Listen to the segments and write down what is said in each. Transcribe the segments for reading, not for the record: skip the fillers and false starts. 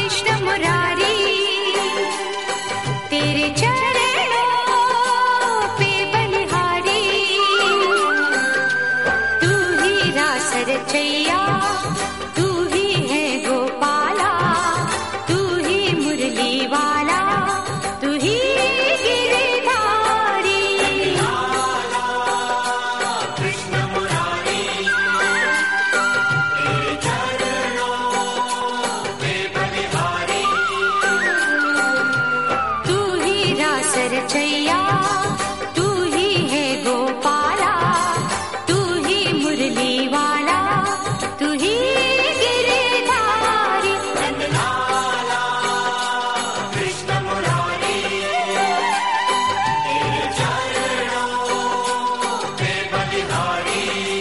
कृष्ण मुरारी, तेरे चरणों पे बलिहारी। तू ही रास रचैया, तू ही है गोपाला, तू ही मुरली वाला, तू ही गिरधारी। कृष्ण मुरारी, तेरे चरणों पे बलिहारी। तू ही रास रचैया, तू ही है गोपाला, तू ही मुरली वाला, तू ही गिरधारी। नंदलाला कृष्ण मुरारी, तेरे चरणों पे बलिहारी।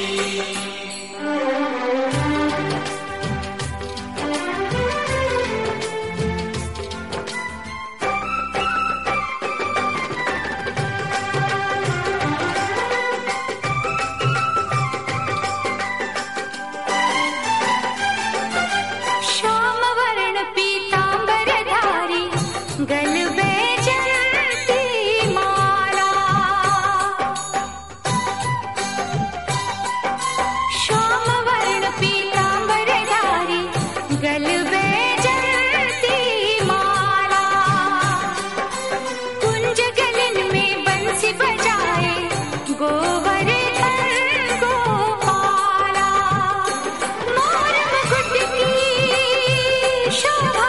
श्याम वर्ण पीतांबरधारी, गल बैजंती माला। श्याम वर्ण पीतांबरधारी, गल बैजंती माला। कुंज गलन में बंसी बजाए, गोवर्धन गोपाला। मोर मुकुट की शोभा